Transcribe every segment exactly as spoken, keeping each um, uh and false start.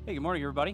Hey, good morning, everybody.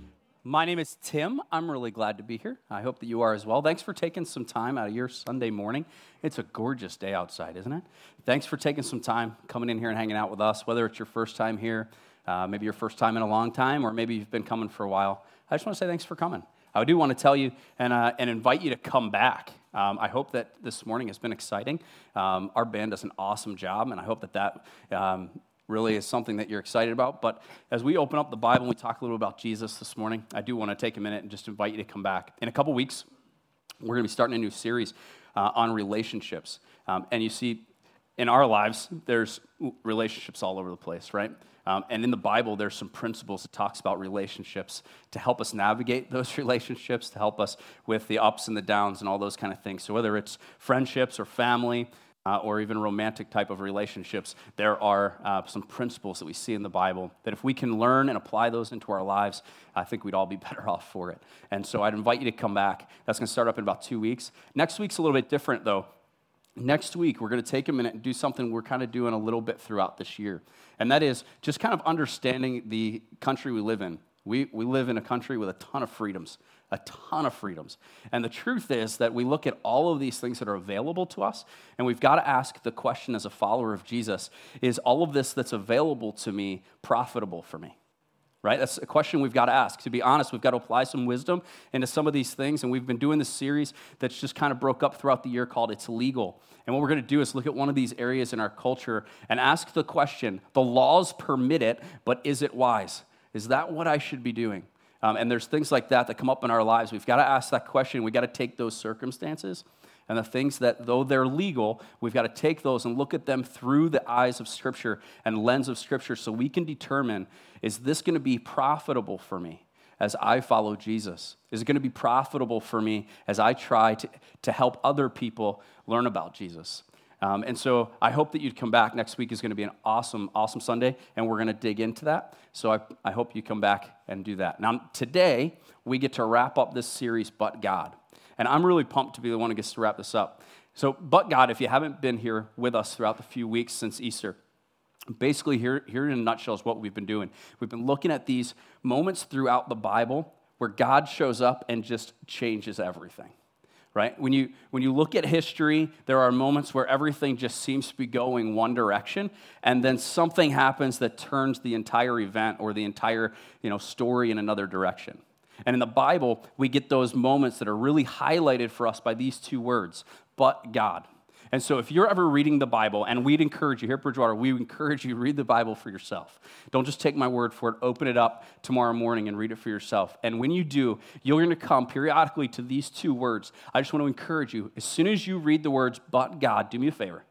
My name is Tim. I'm really glad to be here. I hope that you are as well. Thanks for taking some time out of your Sunday morning. It's a gorgeous day outside, isn't it? Thanks for taking some time coming in here and hanging out with us, whether it's your first time here, uh, maybe your first time in a long time, or maybe you've been coming for a while. I just want to say thanks for coming. I do want to tell you and, uh, and invite you to come back. Um, I hope that this morning has been exciting. Um, our band does an awesome job, and I hope that that um, really is something that you're excited about. But as we open up the Bible and we talk a little about Jesus this morning, I do want to take a minute and just invite you to come back. In a couple weeks, we're going to be starting a new series uh, on relationships. Um, and you see, in our lives, there's relationships all over the place, right? Um, and in the Bible, there's some principles that talks about relationships to help us navigate those relationships, to help us with the ups and the downs and all those kind of things. So whether it's friendships or family, Uh, or even romantic type of relationships, there are uh, some principles that we see in the Bible that if we can learn and apply those into our lives, I think we'd all be better off for it. And so I'd invite you to come back. That's going to start up in about two weeks. Next week's a little bit different, though. Next week, we're going to take a minute and do something we're kind of doing a little bit throughout this year, and that is just kind of understanding the country we live in. We, we live in a country with a ton of freedoms, a ton of freedoms. And the truth is that we look at all of these things that are available to us, and we've got to ask the question as a follower of Jesus, is all of this that's available to me profitable for me? Right? That's a question we've got to ask. To be honest, we've got to apply some wisdom into some of these things, and we've been doing this series that's just kind of broke up throughout the year called It's Legal. And what we're going to do is look at one of these areas in our culture and ask the question, the laws permit it, but is it wise? Is that what I should be doing? Um, and there's things like that that come up in our lives. We've got to ask that question. We've got to take those circumstances and the things that, though they're legal, we've got to take those and look at them through the eyes of Scripture and lens of Scripture so we can determine, is this going to be profitable for me as I follow Jesus? Is it going to be profitable for me as I try to, to help other people learn about Jesus? Um, and so I hope that you'd come back. Next week is going to be an awesome, awesome Sunday, and we're going to dig into that. So I, I hope you come back and do that. Now, today, we get to wrap up this series, But God. And I'm really pumped to be the one who gets to wrap this up. So, But God, if you haven't been here with us throughout the few weeks since Easter, basically here, here in a nutshell is what we've been doing. We've been looking at these moments throughout the Bible where God shows up and just changes everything. Right? When you when you look at history, there are moments where everything just seems to be going one direction, and then something happens that turns the entire event or the entire, you know, story in another direction. And in the Bible, we get those moments that are really highlighted for us by these two words, but God. And so if you're ever reading the Bible, and we'd encourage you, here at Bridgewater, we encourage you to read the Bible for yourself. Don't just take my word for it. Open it up tomorrow morning and read it for yourself. And when you do, you're going to come periodically to these two words. I just want to encourage you, as soon as you read the words, but God, do me a favor.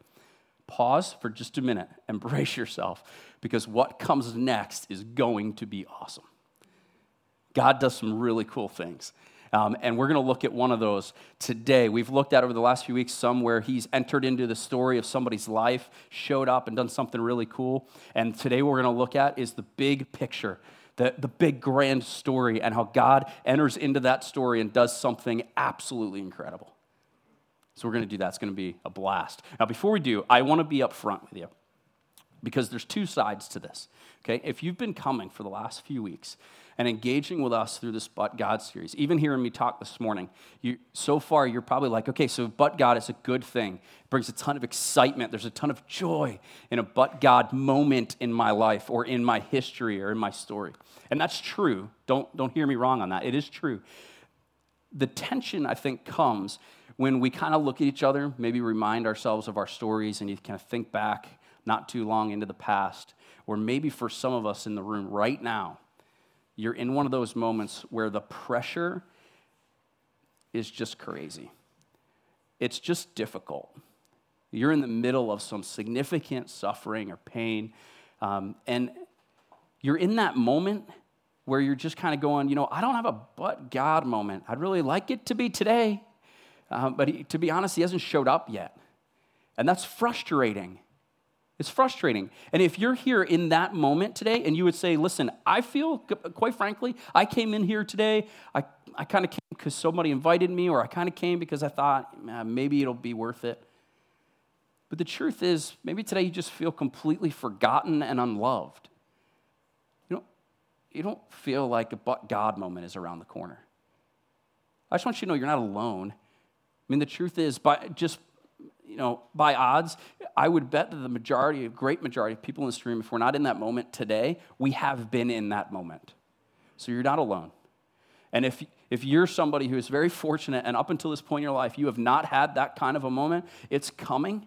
Pause for just a minute and brace yourself, because what comes next is going to be awesome. God does some really cool things. Um, and we're going to look at one of those today. We've looked at over the last few weeks some where he's entered into the story of somebody's life, showed up and done something really cool. And today what we're going to look at is the big picture, the, the big grand story, and how God enters into that story and does something absolutely incredible. So we're going to do that. It's going to be a blast. Now, before we do, I want to be up front with you, because there's two sides to this. Okay, if you've been coming for the last few weeks and engaging with us through this But God series, even hearing me talk this morning, you, so far you're probably like, okay, so But God is a good thing. It brings a ton of excitement. There's a ton of joy in a But God moment in my life or in my history or in my story. And that's true. Don't, don't hear me wrong on that. It is true. The tension, I think, comes when we kind of look at each other, maybe remind ourselves of our stories, and you kind of think back not too long into the past, or maybe for some of us in the room right now, you're in one of those moments where the pressure is just crazy. It's just difficult. You're in the middle of some significant suffering or pain, um, and you're in that moment where you're just kind of going, you know, I don't have a but God moment. I'd really like it to be today, um, but he, to be honest, he hasn't showed up yet, and that's frustrating. It's frustrating. And if you're here in that moment today and you would say, listen, I feel, quite frankly, I came in here today, I, I kind of came because somebody invited me, or I kind of came because I thought eh, maybe it'll be worth it. But the truth is, maybe today you just feel completely forgotten and unloved. You know, you don't feel like a but God moment is around the corner. I just want you to know you're not alone. I mean, the truth is, by just, you know, by odds, I would bet that the majority, a great majority of people in this room, if we're not in that moment today, we have been in that moment. So you're not alone. And if if you're somebody who is very fortunate and up until this point in your life, you have not had that kind of a moment, it's coming.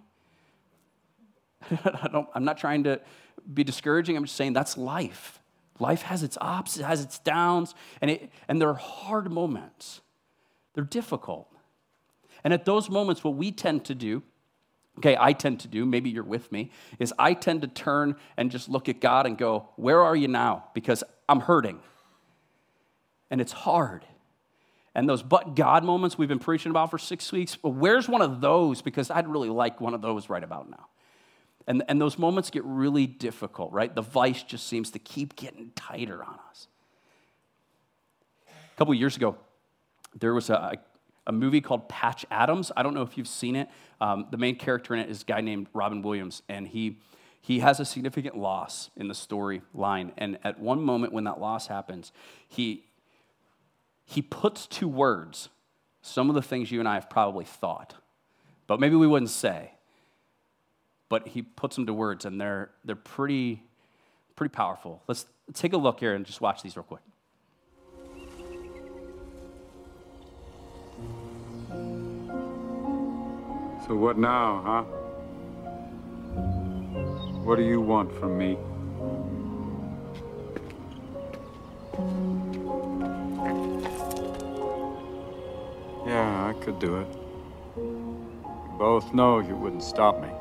I don't, I'm not trying to be discouraging. I'm just saying that's life. Life has its ups, it has its downs, and it and there are hard moments. They're difficult. And at those moments, what we tend to do, okay, I tend to do, maybe you're with me, is I tend to turn and just look at God and go, where are you now? Because I'm hurting. And it's hard. And those but God moments we've been preaching about for six weeks, well, where's one of those? Because I'd really like one of those right about now. And, and those moments get really difficult, right? The vice just seems to keep getting tighter on us. A couple of years ago, there was a, a movie called Patch Adams. I don't know if you've seen it. Um, the main character in it is a guy named Robin Williams, and he he has a significant loss in the storyline. And at one moment when that loss happens, he he puts to words some of the things you and I have probably thought, but maybe we wouldn't say. But he puts them to words, and they're they're pretty pretty powerful. Let's take a look here and just watch these real quick. So what now, huh? What do you want from me? Yeah, I could do it. We both know you wouldn't stop me.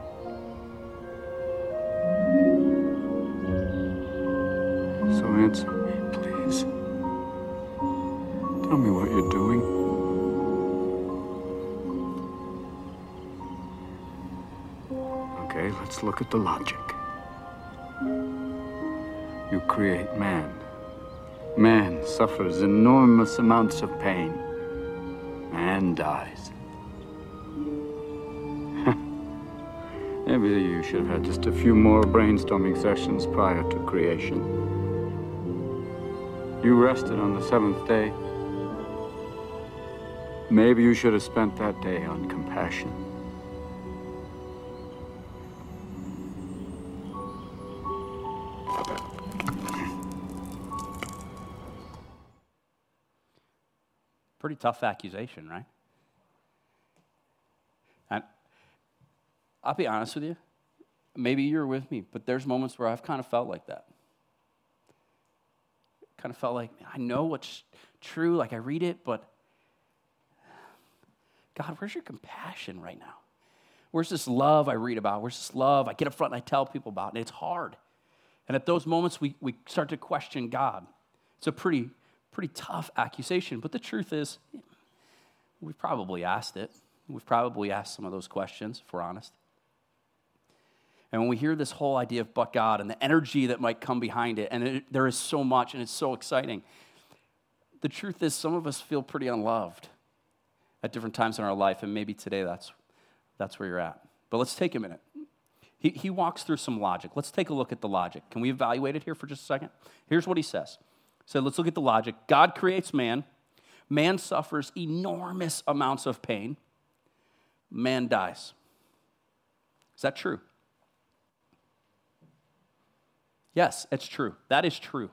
So answer me, please. Tell me what you're doing. Okay, let's look at the logic. You create man. Man suffers enormous amounts of pain. Man dies. Maybe you should have had just a few more brainstorming sessions prior to creation. You rested on the seventh day. Maybe you should have spent that day on compassion. Pretty tough accusation, right? And I'll be honest with you, maybe you're with me, but there's moments where I've kind of felt like that. Kind of felt like, I know what's true, like I read it, but God, where's your compassion right now? Where's this love I read about? Where's this love I get up front and I tell people about? And it's hard. And at those moments, we, we start to question God. It's a pretty, pretty tough accusation. But the truth is, we've probably asked it. We've probably asked some of those questions, if we're honest. And when we hear this whole idea of but God and the energy that might come behind it, and it, there is so much, and it's so exciting, the truth is some of us feel pretty unloved at different times in our life, and maybe today that's, that's where you're at. But let's take a minute. He, he walks through some logic. Let's take a look at the logic. Can we evaluate it here for just a second? Here's what he says. So let's look at the logic. God creates man. Man suffers enormous amounts of pain. Man dies. Is that true? Yes, it's true. That is true.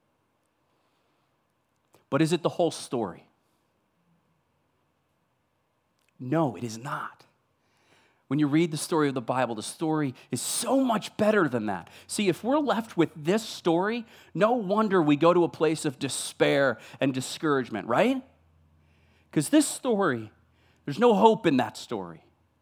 But is it the whole story? No, it is not. When you read the story of the Bible, the story is so much better than that. See, if we're left with this story, no wonder we go to a place of despair and discouragement, right? Because this story, there's no hope in that story.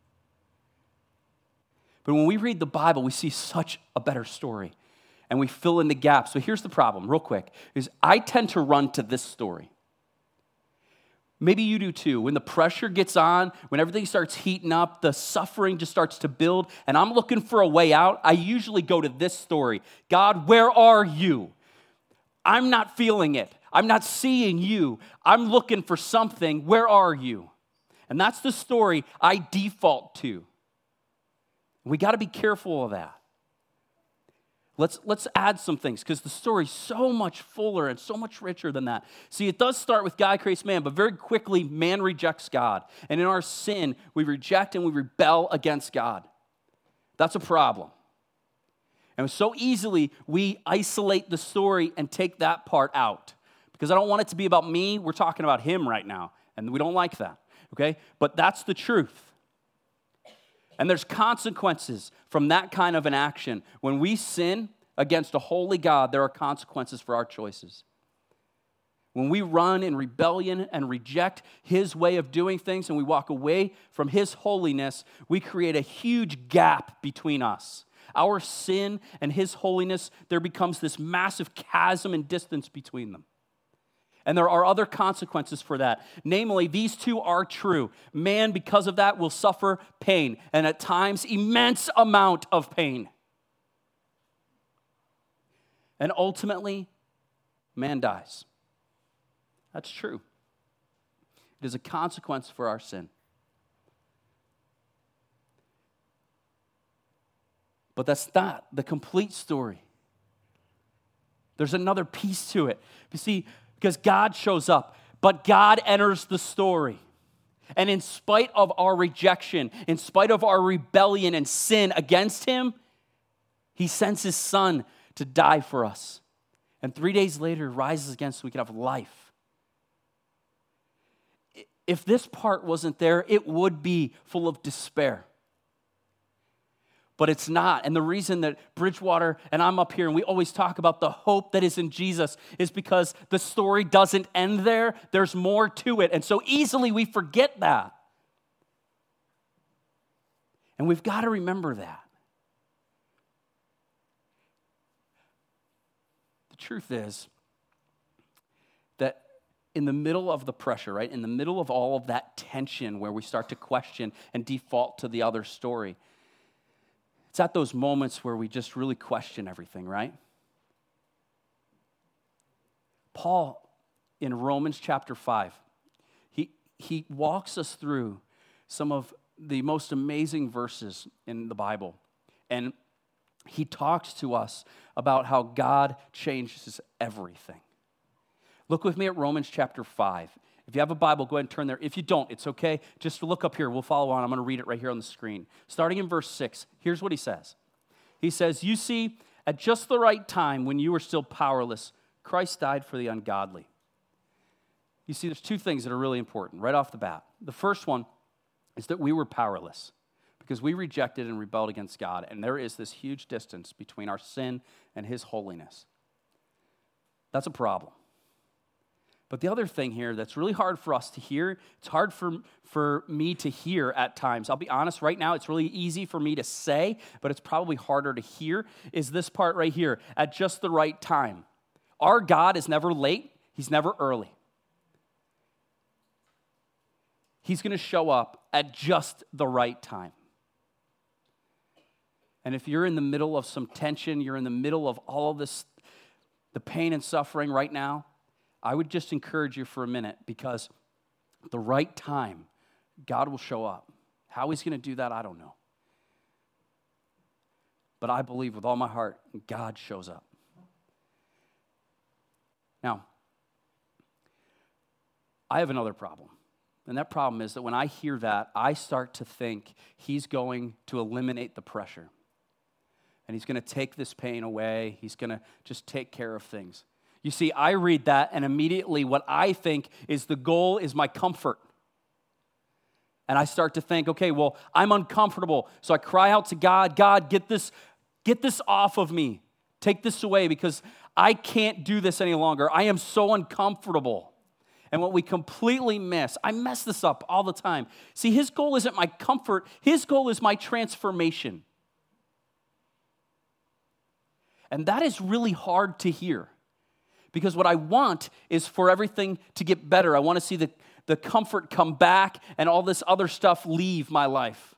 But when we read the Bible, we see such a better story. And we fill in the gaps. So here's the problem, real quick, is I tend to run to this story. Maybe you do too. When the pressure gets on, when everything starts heating up, the suffering just starts to build, and I'm looking for a way out, I usually go to this story. God, where are you? I'm not feeling it. I'm not seeing you. I'm looking for something. Where are you? And that's the story I default to. We got to be careful of that. Let's, let's add some things because the story's so much fuller and so much richer than that. See, it does start with God creates man, but very quickly, man rejects God. And in our sin, we reject and we rebel against God. That's a problem. And so easily, we isolate the story and take that part out. Because I don't want it to be about me. We're talking about him right now. And we don't like that. Okay? But that's the truth. And there's consequences from that kind of an action. When we sin against a holy God, there are consequences for our choices. When we run in rebellion and reject his way of doing things and we walk away from his holiness, we create a huge gap between us. Our sin and his holiness, there becomes this massive chasm and distance between them. And there are other consequences for that. Namely, these two are true. Man, because of that, will suffer pain, and at times, immense amount of pain. And ultimately, man dies. That's true. It is a consequence for our sin. But that's not the complete story. There's another piece to it. You see, because God shows up, but God enters the story. And in spite of our rejection, in spite of our rebellion and sin against him, he sends his son to die for us. And three days later, rises again so we can have life. If this part wasn't there, it would be full of despair. But it's not. And the reason that Bridgewater and I'm up here and we always talk about the hope that is in Jesus is because the story doesn't end there. There's more to it. And so easily we forget that. And we've got to remember that. The truth is that in the middle of the pressure, right, in the middle of all of that tension where we start to question and default to the other story, it's at those moments where we just really question everything, right? Paul, in Romans chapter five, he, he walks us through some of the most amazing verses in the Bible. And he talks to us about how God changes everything. Look with me at Romans chapter five. If you have a Bible, go ahead and turn there. If you don't, it's okay. Just look up here. We'll follow on. I'm going to read it right here on the screen. Starting in verse six, here's what he says. He says, "You see, at just the right time, when you were still powerless, Christ died for the ungodly." You see, there's two things that are really important right off the bat. The first one is that we were powerless because we rejected and rebelled against God, and there is this huge distance between our sin and his holiness. That's a problem. But the other thing here that's really hard for us to hear, it's hard for, for me to hear at times. I'll be honest, right now it's really easy for me to say, but it's probably harder to hear, is this part right here, at just the right time. Our God is never late. He's never early. He's going to show up at just the right time. And if you're in the middle of some tension, you're in the middle of all of this, the pain and suffering right now, I would just encourage you for a minute because at the right time, God will show up. How he's going to do that, I don't know. But I believe with all my heart, God shows up. Now, I have another problem. And that problem is that when I hear that, I start to think he's going to eliminate the pressure. And he's going to take this pain away. He's going to just take care of things. You see, I read that, and immediately what I think is the goal is my comfort. And I start to think, okay, well, I'm uncomfortable. So I cry out to God, God, get this, get this off of me. Take this away because I can't do this any longer. I am so uncomfortable. And what we completely miss, I mess this up all the time. See, his goal isn't my comfort. His goal is my transformation. And that is really hard to hear. Because what I want is for everything to get better. I want to see the, the comfort come back and all this other stuff leave my life.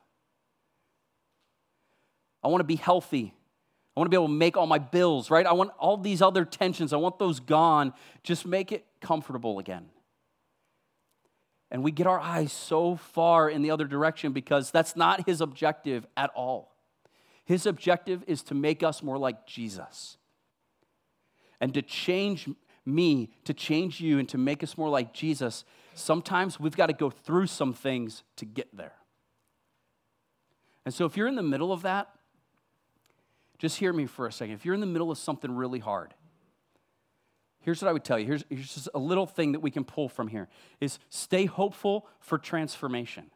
I want to be healthy. I want to be able to make all my bills, right? I want all these other tensions. I want those gone. Just make it comfortable again. And we get our eyes so far in the other direction because that's not his objective at all. His objective is to make us more like Jesus. And to change me, to change you, and to make us more like Jesus, sometimes we've got to go through some things to get there. And so if you're in the middle of that, just hear me for a second. If you're in the middle of something really hard, here's what I would tell you. Here's, here's just a little thing that we can pull from here, is stay hopeful for transformation.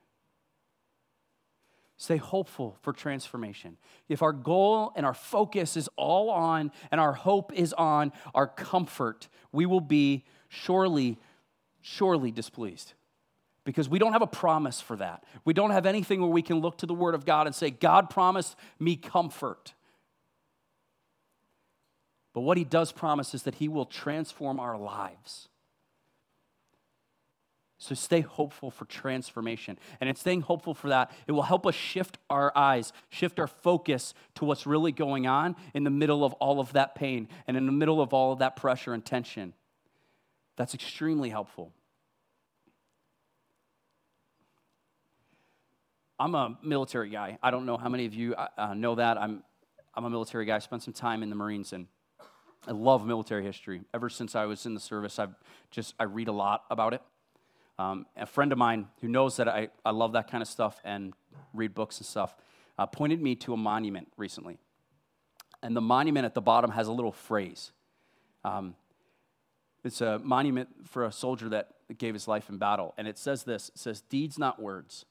Stay hopeful for transformation. If our goal and our focus is all on, and our hope is on our comfort, we will be surely, surely displeased. Because we don't have a promise for that. We don't have anything where we can look to the Word of God and say, God promised me comfort. But what he does promise is that he will transform our lives. So stay hopeful for transformation. And in staying hopeful for that, it will help us shift our eyes, shift our focus to what's really going on in the middle of all of that pain and in the middle of all of that pressure and tension. That's extremely helpful. I'm a military guy. I don't know how many of you uh, know that. I'm, I'm a military guy. I spent some time in the Marines, and I love military history. Ever since I was in the service, I've just, I read a lot about it. Um, a friend of mine who knows that I, I love that kind of stuff and read books and stuff uh, pointed me to a monument recently. And the monument at the bottom has a little phrase. Um, it's a monument for a soldier that gave his life in battle. And it says this, it says, deeds not words.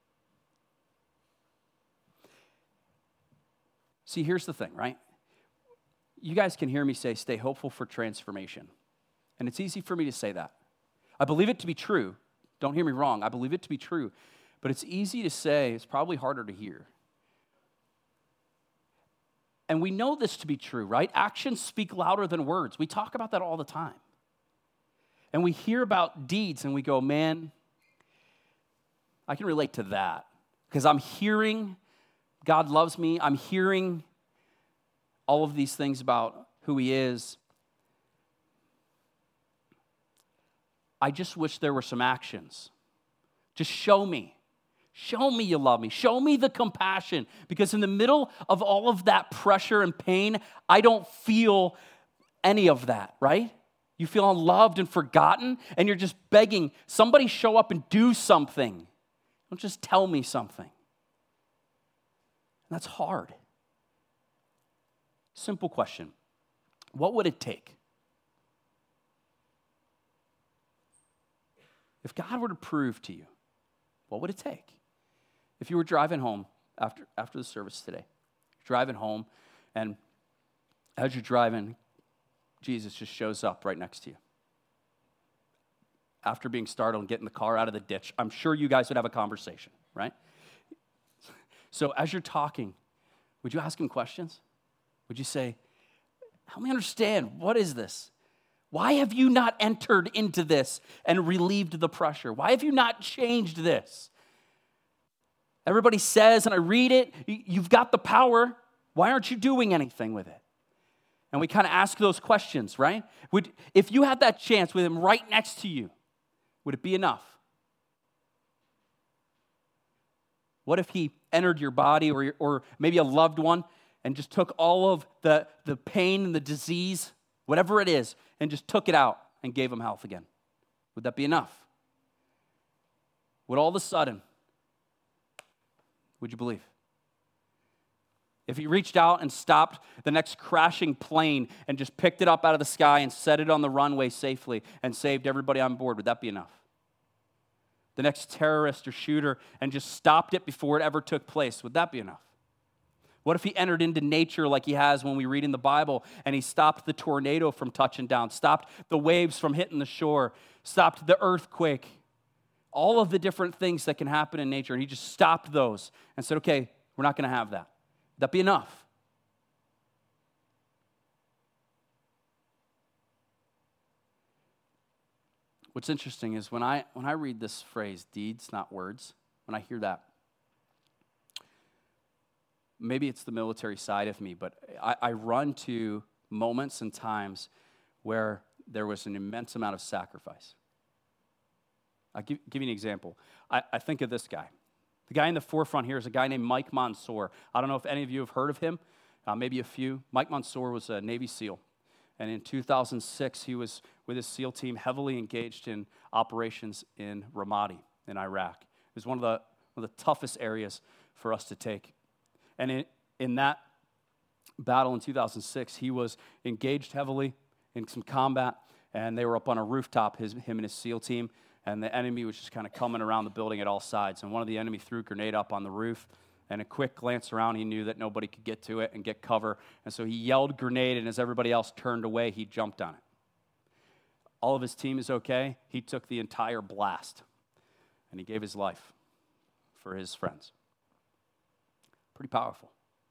See, here's the thing, right? You guys can hear me say, stay hopeful for transformation. And it's easy for me to say that. I believe it to be true. Don't hear me wrong. I believe it to be true. But it's easy to say. It's probably harder to hear. And we know this to be true, right? Actions speak louder than words. We talk about that all the time. And we hear about deeds and we go, man, I can relate to that. Because I'm hearing God loves me. I'm hearing all of these things about who he is. I just wish there were some actions. Just show me. Show me you love me. Show me the compassion. Because in the middle of all of that pressure and pain, I don't feel any of that, right? You feel unloved and forgotten, and you're just begging, somebody show up and do something. Don't just tell me something. And that's hard. Simple question. What would it take? If God were to prove to you, what would it take? If you were driving home after, after the service today, you're driving home, and as you're driving, Jesus just shows up right next to you. After being startled and getting the car out of the ditch, I'm sure you guys would have a conversation, right? So as you're talking, would you ask him questions? Would you say, help me understand, what is this? Why have you not entered into this and relieved the pressure? Why have you not changed this? Everybody says, and I read it, you've got the power. Why aren't you doing anything with it? And we kind of ask those questions, right? Would, if you had that chance with him right next to you, would it be enough? What if he entered your body or, or maybe a loved one and just took all of the, the pain and the disease, whatever it is, and just took it out and gave them health again? Would that be enough? Would all of a sudden, would you believe? If he reached out and stopped the next crashing plane and just picked it up out of the sky and set it on the runway safely and saved everybody on board, would that be enough? The next terrorist or shooter and just stopped it before it ever took place, would that be enough? What if he entered into nature like he has when we read in the Bible and he stopped the tornado from touching down, stopped the waves from hitting the shore, stopped the earthquake, all of the different things that can happen in nature, and he just stopped those and said, okay, we're not going to have that. Would that be enough? What's interesting is when I when I read this phrase, deeds, not words, when I hear that, maybe it's the military side of me, but I, I run to moments and times where there was an immense amount of sacrifice. I'll give, give you an example. I, I think of this guy. The guy in the forefront here is a guy named Mike Monsoor. I don't know if any of you have heard of him, uh, maybe a few. Mike Monsoor was a Navy SEAL. And in two thousand six, he was with his SEAL team heavily engaged in operations in Ramadi in Iraq. It was one of the, one of the toughest areas for us to take. And in, in that battle in two thousand six, he was engaged heavily in some combat, and they were up on a rooftop, his, him and his SEAL team, and the enemy was just kind of coming around the building at all sides. And one of the enemy threw a grenade up on the roof, and a quick glance around, he knew that nobody could get to it and get cover. And so he yelled grenade, and as everybody else turned away, he jumped on it. All of his team is okay. He took the entire blast, and he gave his life for his friends. Pretty powerful.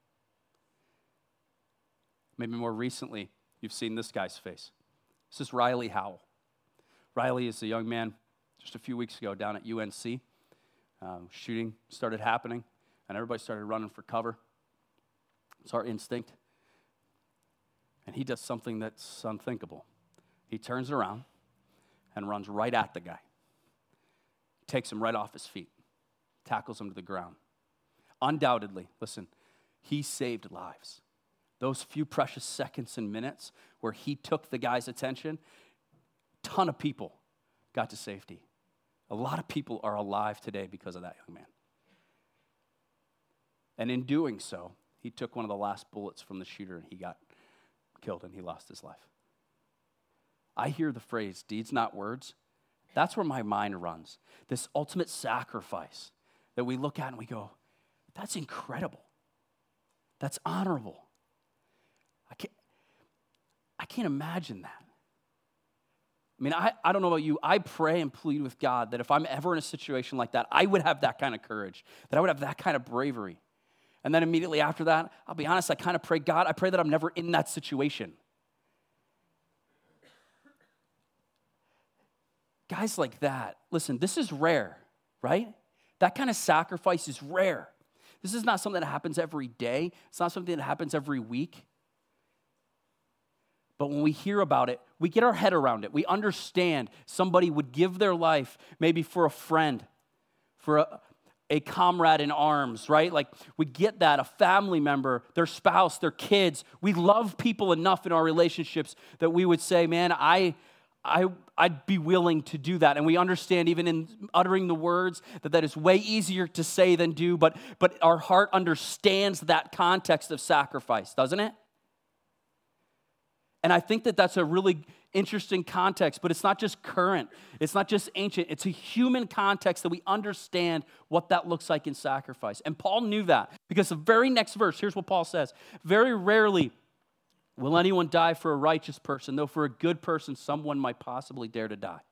Maybe more recently, you've seen this guy's face. This is Riley Howell. Riley is a young man just a few weeks ago down at U N C. Um, shooting started happening, and everybody started running for cover. It's our instinct. And he does something that's unthinkable. He turns around and runs right at the guy. Takes him right off his feet. Tackles him to the ground. Undoubtedly, listen, he saved lives. Those few precious seconds and minutes where he took the guy's attention, a ton of people got to safety. A lot of people are alive today because of that young man. And in doing so, he took one of the last bullets from the shooter and he got killed and he lost his life. I hear the phrase, deeds not words. That's where my mind runs. This ultimate sacrifice that we look at and we go, that's incredible. That's honorable. I can't, I can't imagine that. I mean, I, I don't know about you. I pray and plead with God that if I'm ever in a situation like that, I would have that kind of courage, that I would have that kind of bravery. And then immediately after that, I'll be honest, I kind of pray, God, I pray that I'm never in that situation. Guys like that, listen, this is rare, right? That kind of sacrifice is rare. This is not something that happens every day. It's not something that happens every week. But when we hear about it, we get our head around it. We understand somebody would give their life maybe for a friend, for a, a comrade in arms, right? Like we get that, a family member, their spouse, their kids. We love people enough in our relationships that we would say, man, I, I, I'd be willing to do that. And we understand even in uttering the words that that is way easier to say than do, but, but our heart understands that context of sacrifice, doesn't it? And I think that that's a really interesting context, but it's not just current. It's not just ancient. It's a human context that we understand what that looks like in sacrifice. And Paul knew that because the very next verse, here's what Paul says. Very rarely will anyone die for a righteous person, though for a good person, someone might possibly dare to die.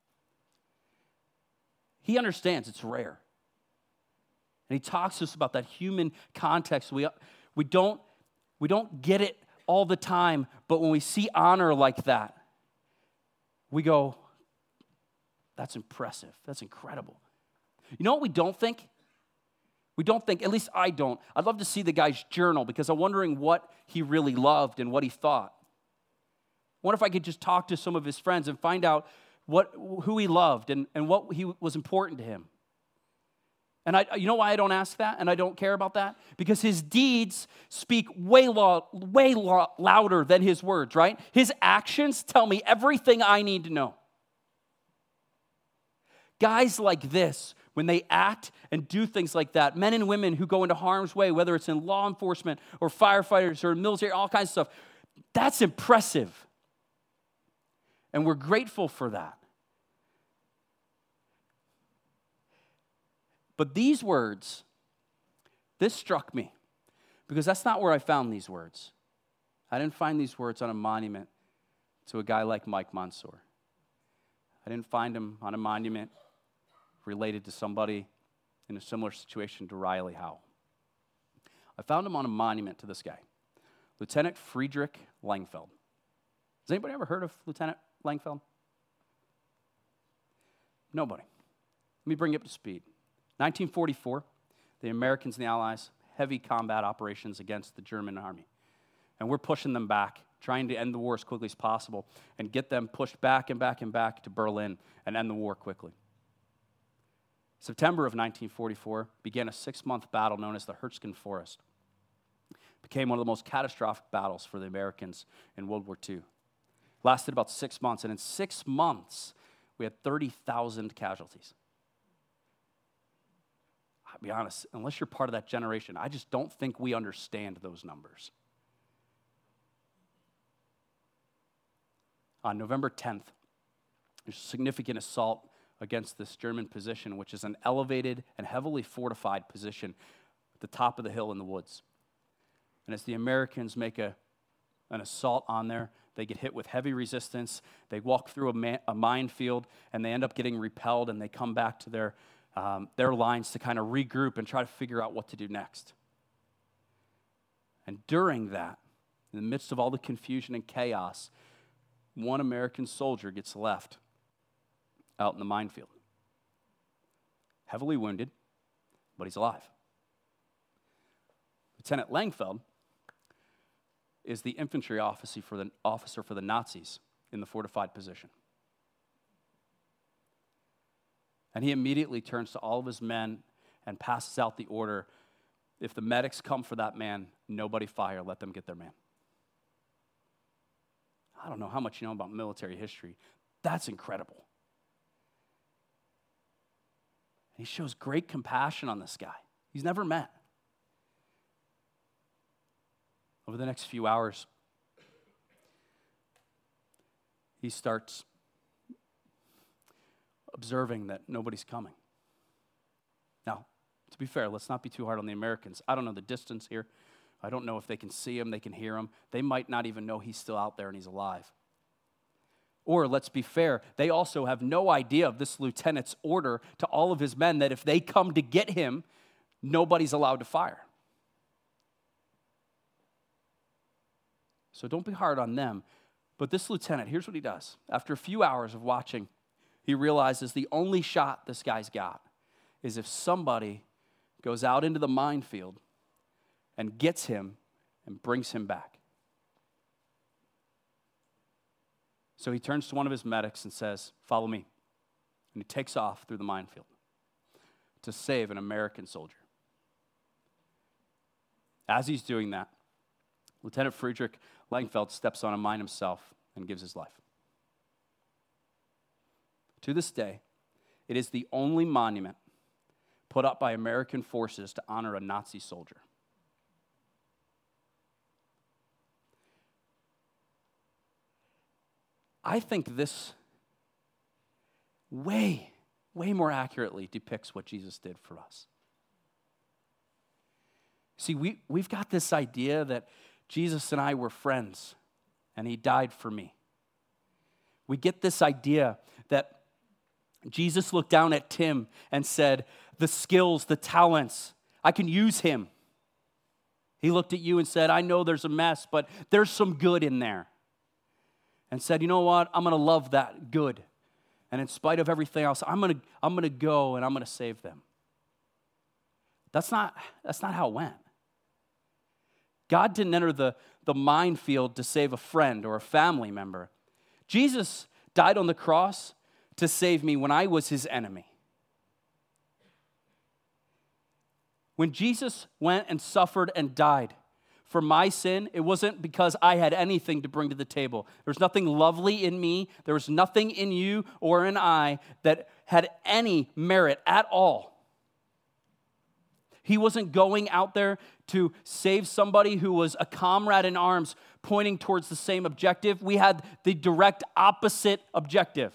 He understands it's rare. And he talks to us about that human context. We, we, don't, we don't get it all the time, but when we see honor like that, we go, that's impressive. That's incredible. You know what we don't think? We don't think, at least I don't. I'd love to see the guy's journal because I'm wondering what he really loved and what he thought. I wonder if I could just talk to some of his friends and find out what who he loved and, and what he was important to him. And I, you know why I don't ask that and I don't care about that? Because his deeds speak way, lo- way lo- louder than his words, right? His actions tell me everything I need to know. Guys like this, when they act and do things like that, men and women who go into harm's way, whether it's in law enforcement or firefighters or military, all kinds of stuff, that's impressive. And we're grateful for that. But these words, this struck me because that's not where I found these words. I didn't find these words on a monument to a guy like Mike Monsoor. I didn't find him on a monument related to somebody in a similar situation to Riley Howell. I found him on a monument to this guy, Lieutenant Friedrich Langfeld. Has anybody ever heard of Lieutenant Langfeld? Nobody. Let me bring you up to speed. nineteen forty-four, the Americans and the Allies, heavy combat operations against the German army. And we're pushing them back, trying to end the war as quickly as possible and get them pushed back and back and back to Berlin and end the war quickly. September of nineteen forty-four began a six-month battle known as the Hurtgen Forest. It became one of the most catastrophic battles for the Americans in World War Two. Lasted about six months, and in six months, we had thirty thousand casualties. I'll be honest, unless you're part of that generation, I just don't think we understand those numbers. On November tenth, there's a significant assault against this German position, which is an elevated and heavily fortified position at the top of the hill in the woods. And as the Americans make a, an assault on there, they get hit with heavy resistance. They walk through a, ma- a minefield, and they end up getting repelled, and they come back to their, um, their lines to kind of regroup and try to figure out what to do next. And during that, in the midst of all the confusion and chaos, one American soldier gets left out in the minefield. Heavily wounded, but he's alive. Lieutenant Langfeld is the infantry officer for the, officer for the Nazis in the fortified position. And he immediately turns to all of his men and passes out the order, if the medics come for that man, nobody fire, let them get their man. I don't know how much you know about military history. That's incredible. And he shows great compassion on this guy he's never met. Over the next few hours, he starts observing that nobody's coming. Now, to be fair, let's not be too hard on the Americans. I don't know the distance here. I don't know if they can see him, they can hear him. They might not even know he's still out there and he's alive. Or, let's be fair, they also have no idea of this lieutenant's order to all of his men that if they come to get him, nobody's allowed to fire. So don't be hard on them. But this lieutenant, here's what he does. After a few hours of watching, he realizes the only shot this guy's got is if somebody goes out into the minefield and gets him and brings him back. So he turns to one of his medics and says, "Follow me." And he takes off through the minefield to save an American soldier. As he's doing that, Lieutenant Friedrich Langfeld steps on a mine himself and gives his life. To this day, it is the only monument put up by American forces to honor a Nazi soldier. I think this way, way more accurately depicts what Jesus did for us. See, we, we've got this idea that Jesus and I were friends, and he died for me. We get this idea that Jesus looked down at Tim and said, the skills, the talents, I can use him. He looked at you and said, I know there's a mess, but there's some good in there. And said, you know what, I'm going to love that good. And in spite of everything else, I'm going to I'm going to go and I'm going to save them. That's not, that's not how it went. God didn't enter the, the minefield to save a friend or a family member. Jesus died on the cross to save me when I was his enemy. When Jesus went and suffered and died for my sin, it wasn't because I had anything to bring to the table. There was nothing lovely in me. There was nothing in you or in I that had any merit at all. He wasn't going out there to save somebody who was a comrade in arms pointing towards the same objective. We had the direct opposite objective.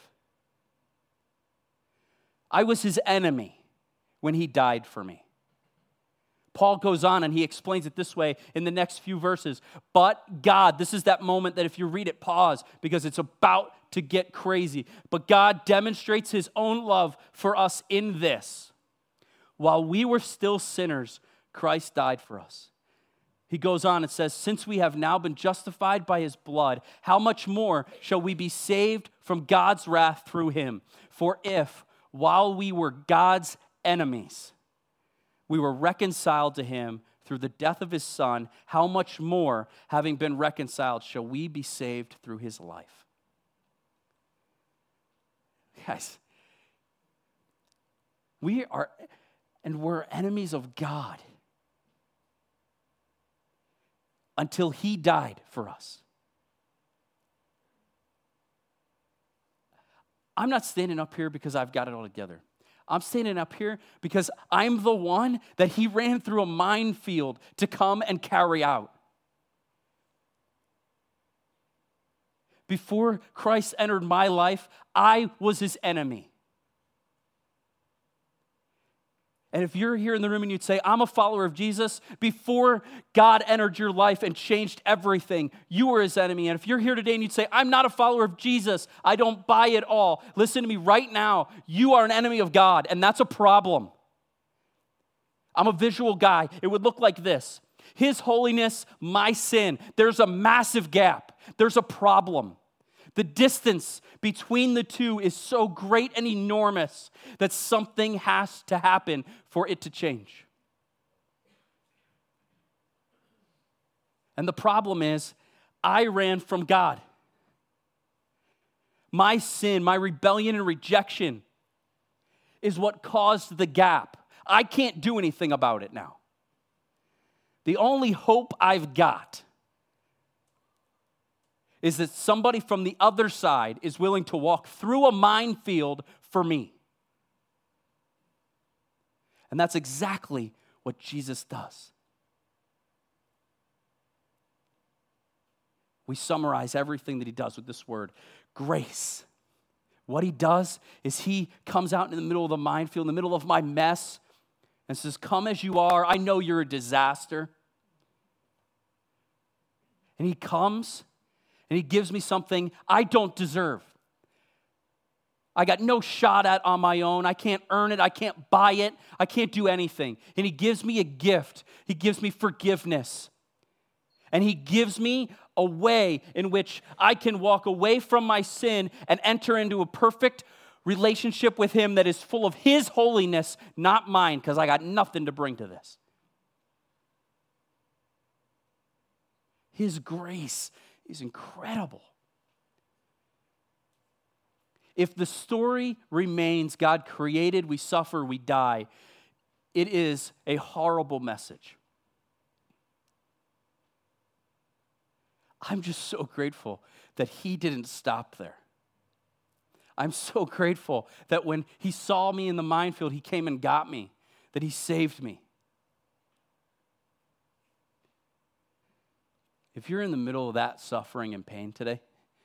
I was his enemy when he died for me. Paul goes on and he explains it this way in the next few verses. But God, this is that moment that if you read it, pause, because it's about to get crazy. But God demonstrates his own love for us in this. While we were still sinners, Christ died for us. He goes on and says, since we have now been justified by his blood, how much more shall we be saved from God's wrath through him? For if, while we were God's enemies, we were reconciled to him through the death of his son, how much more, having been reconciled, shall we be saved through his life? Guys, We are, and we're enemies of God until he died for us. I'm not standing up here because I've got it all together. I'm standing up here because I'm the one that he ran through a minefield to come and carry out. Before Christ entered my life, I was his enemy. And if you're here in the room and you'd say, I'm a follower of Jesus, before God entered your life and changed everything, you were his enemy. And if you're here today and you'd say, I'm not a follower of Jesus, I don't buy it all, listen to me right now, you are an enemy of God, and that's a problem. I'm a visual guy. It would look like this. His holiness, my sin. There's a massive gap. There's a problem. The distance between the two is so great and enormous that something has to happen for it to change. And the problem is, I ran from God. My sin, my rebellion and rejection is what caused the gap. I can't do anything about it now. The only hope I've got is that somebody from the other side is willing to walk through a minefield for me. And that's exactly what Jesus does. We summarize everything that he does with this word, grace. What he does is he comes out in the middle of the minefield, in the middle of my mess, and says, come as you are. I know you're a disaster. And he comes and he gives me something I don't deserve. I got no shot at on my own. I can't earn it. I can't buy it. I can't do anything. And he gives me a gift. He gives me forgiveness. And he gives me a way in which I can walk away from my sin and enter into a perfect relationship with him that is full of his holiness, not mine, because I got nothing to bring to this. His grace is incredible. If the story remains God created, we suffer, we die, it is a horrible message. I'm just so grateful that he didn't stop there. I'm so grateful that when he saw me in the minefield, he came and got me, that he saved me. If you're in the middle of that suffering and pain today,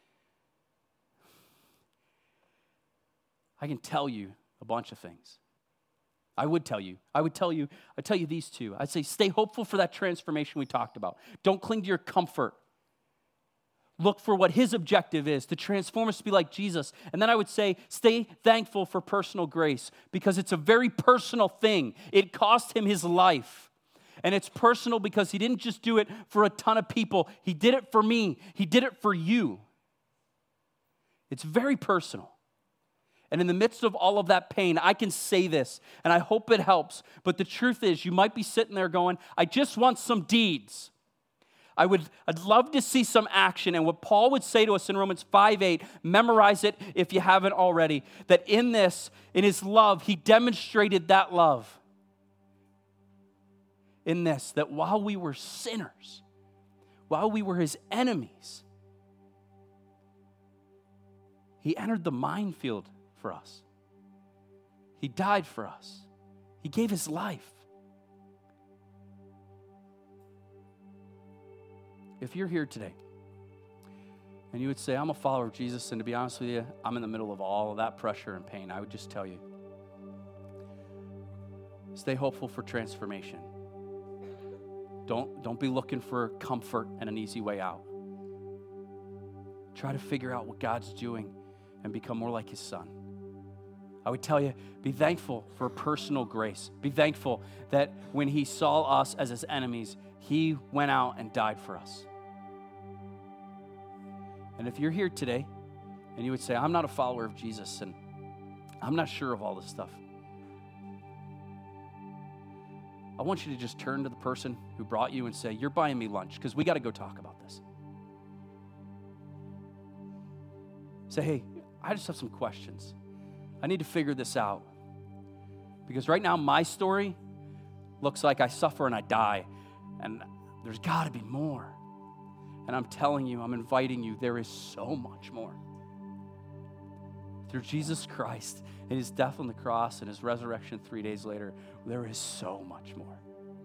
I can tell you a bunch of things. I would tell you. I would tell you, I'd tell you these two. I'd say stay hopeful for that transformation we talked about. Don't cling to your comfort. Look for what his objective is, to transform us to be like Jesus. And then I would say, stay thankful for personal grace, because it's a very personal thing. It cost him his life. And it's personal because he didn't just do it for a ton of people. He did it for me. He did it for you. It's very personal. And in the midst of all of that pain, I can say this, and I hope it helps. But the truth is, you might be sitting there going, I just want some deeds. I would, I'd love to see some action. And what Paul would say to us in Romans five eight, memorize it if you haven't already, that in this, in his love, he demonstrated that love. In this, that while we were sinners, while we were his enemies, he entered the minefield for us. He died for us. He gave his life. If you're here today and you would say, I'm a follower of Jesus, and to be honest with you, I'm in the middle of all of that pressure and pain, I would just tell you, stay hopeful for transformation. Don't, don't be looking for comfort and an easy way out. Try to figure out what God's doing and become more like his son. I would tell you, be thankful for personal grace. Be thankful that when he saw us as his enemies, he went out and died for us. And if you're here today and you would say, I'm not a follower of Jesus and I'm not sure of all this stuff, I want you to just turn to the person who brought you and say, you're buying me lunch because we got to go talk about this. Say, hey, I just have some questions. I need to figure this out. Because right now, my story looks like I suffer and I die, and there's got to be more. And I'm telling you, I'm inviting you, there is so much more. Through Jesus Christ and his death on the cross and his resurrection three days later, there is so much more.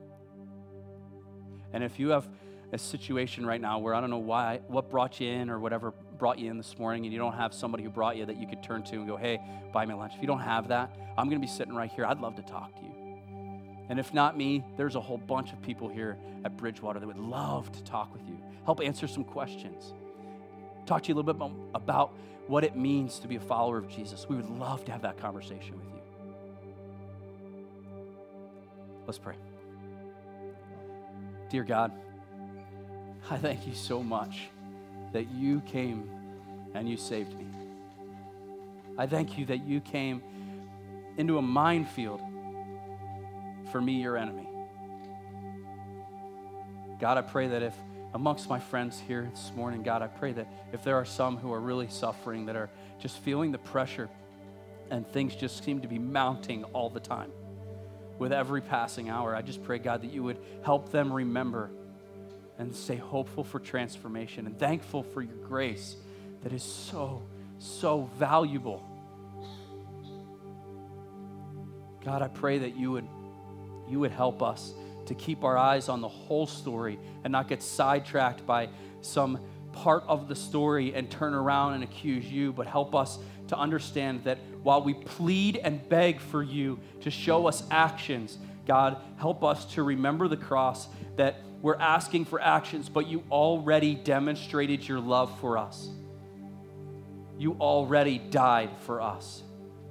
And if you have a situation right now where I don't know why, what brought you in or whatever brought you in this morning, and you don't have somebody who brought you that you could turn to and go, hey, buy me lunch. If you don't have that, I'm going to be sitting right here. I'd love to talk to you. And if not me, there's a whole bunch of people here at Bridgewater that would love to talk with you, help answer some questions, talk to you a little bit about what it means to be a follower of Jesus. We would love to have that conversation with you. Let's pray. Dear God, I thank you so much that you came and you saved me. I thank you that you came into a minefield for me, your enemy. God, I pray that if amongst my friends here this morning, God, I pray that if there are some who are really suffering, that are just feeling the pressure and things just seem to be mounting all the time with every passing hour, I just pray, God, that you would help them remember and stay hopeful for transformation and thankful for your grace that is so, so valuable. God, I pray that you would, you would help us to keep our eyes on the whole story and not get sidetracked by some part of the story and turn around and accuse you, but help us to understand that while we plead and beg for you to show us actions, God, help us to remember the cross, that we're asking for actions, but you already demonstrated your love for us. You already died for us.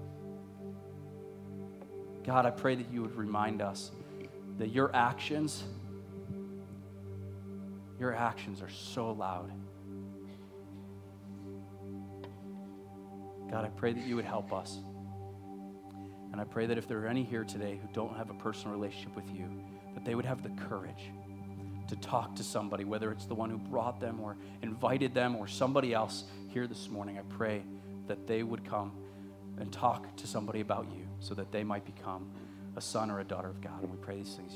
God, I pray that you would remind us that your actions, your actions are so loud. God, I pray that you would help us. And I pray that if there are any here today who don't have a personal relationship with you, that they would have the courage to talk to somebody, whether it's the one who brought them or invited them or somebody else here this morning. I pray that they would come and talk to somebody about you so that they might become a son or a daughter of God. And we pray these things.